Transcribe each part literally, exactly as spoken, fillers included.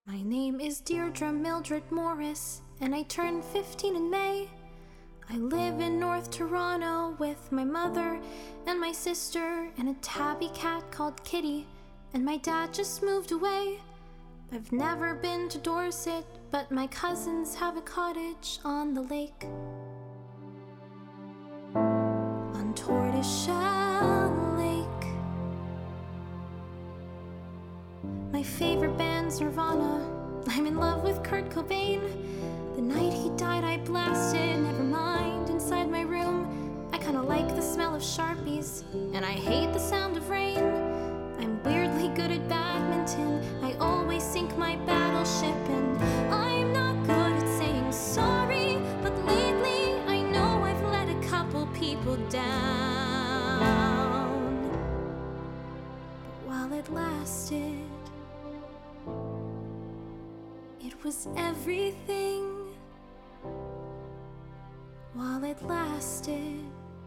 My name is Deirdre Mildred Morris, and I turned fifteen in May. I live in North Toronto with my mother and my sister and a tabby cat called Kitty, and my dad just moved away. I've never been to Dorset, but my cousins have a cottage on the lake. On Tortoiseshell Lake. My favorite band's Nirvana. I'm in love with Kurt Cobain. The night he died I blasted Nevermind inside my room. I kinda like the smell of Sharpies, and I hate the sound of rain. I'm weirdly good at badminton. I always sink my battleship, and I'm not good at saying sorry, but lately I know I've let a couple people down. But while it lasted, it was everything. While it lasted,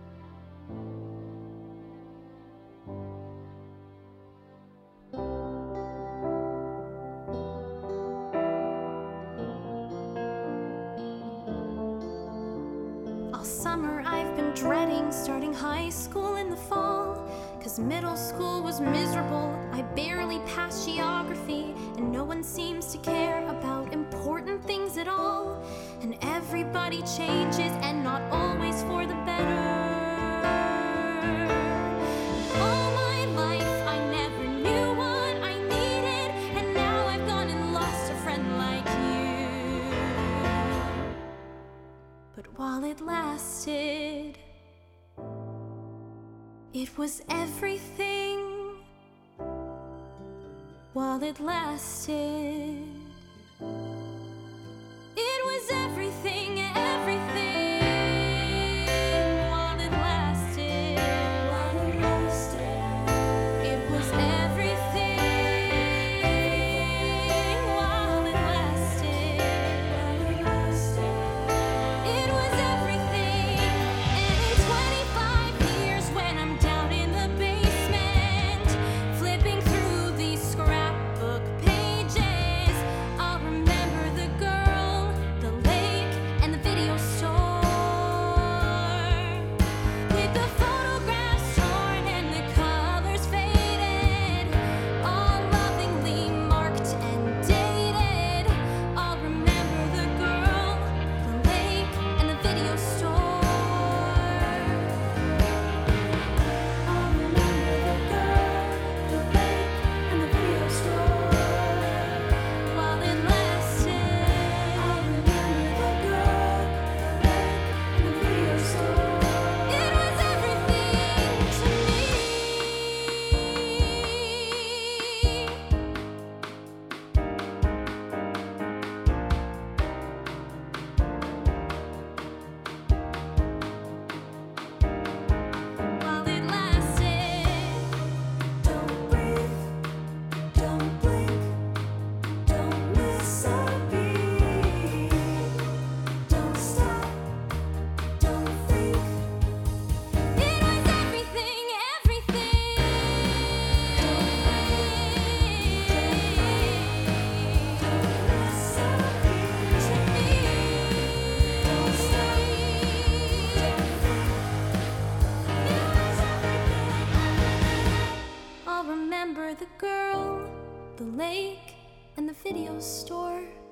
all summer I've been dreading starting high school in the fall, 'cause middle school was miserable. I barely passed geography, and no one seems to care about important things at all. And everybody changes, and not always for the better. All my life I never knew what I needed, and now I've gone and lost a friend like you. But while it lasted, it was everything. While it lasted, it was everything, everything. While it lasted, while it lasted, it was everything. While it lasted, while it lasted, it was everything. And in twenty-five years, when I'm down in the basement, flipping through these scrapbook pages, I'll remember the girl, the lake, and the video store. With the photographs torn and the colors faded, all lovingly marked and dated, I'll remember the girl, the lake, and the video store. I'll remember the girl, the lake, and the video store. While it lasted, I'll remember the girl, the lake, and the video store. It was everything to me. While it lasted, don't breathe, don't blink, don't miss a beat, don't stop, don't think. It was everything, everything. Don't miss a beat to me. Don't stop, don't think. It was everything. I'll remember the girl, the lake, and the video store.